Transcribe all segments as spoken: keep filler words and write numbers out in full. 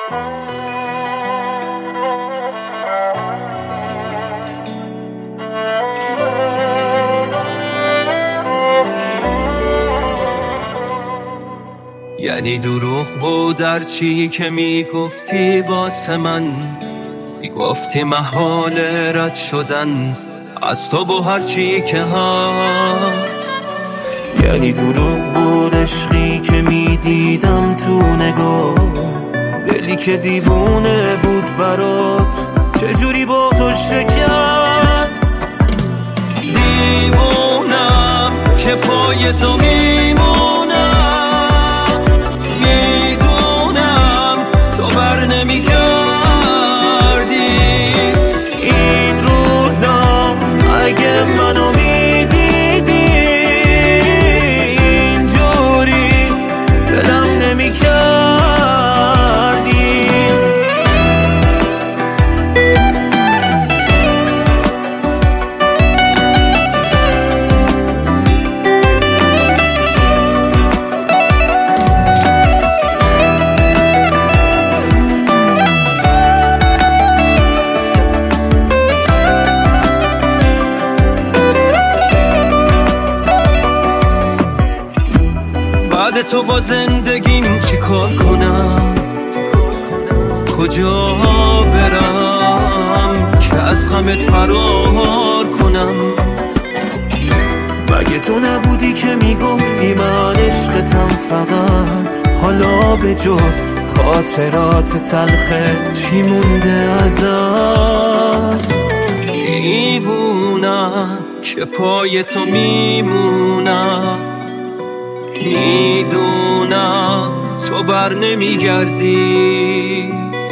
یعنی دروغ بود در چی که میگفتی واسه من، میگفتی محال رد شدن از تو با هر چی که هست. یعنی دروغ بود عشقی که میدیدم تو نگاه، دلی که دیوونه بود برات چجوری با تو شکست. دیوونم که پای تو میمونم، میدونم تو بر نمی کردی این روزا. اگه منو میدیدی اینجوری دلم نمی کردی. بعد تو با زندگیم چی کار کنم، کجا برم که از غمت فرار کنم. مگه تو نبودی که میگفتی من عشقتم فقط، حالا به جز خاطرات تلخه چی مونده ازت. دیوونم که پای تو میمونم، میدونم تو بر نمیگردی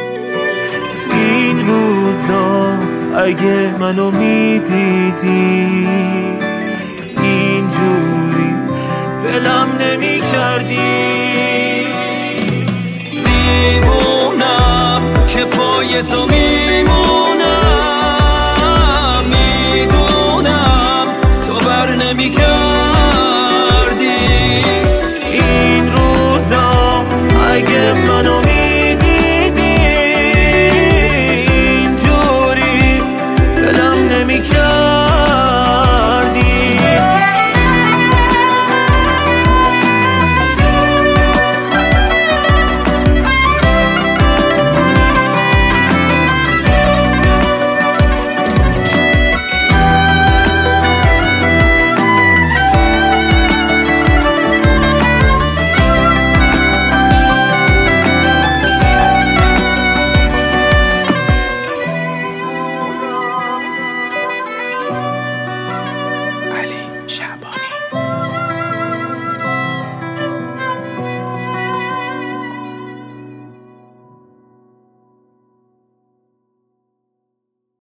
این روزا. اگه منو میدیدی اینجوری دلم نمی کردی. دیوونم که پای تو میمونم، میدونم تو بر نمیگردی این روزا. اگه منو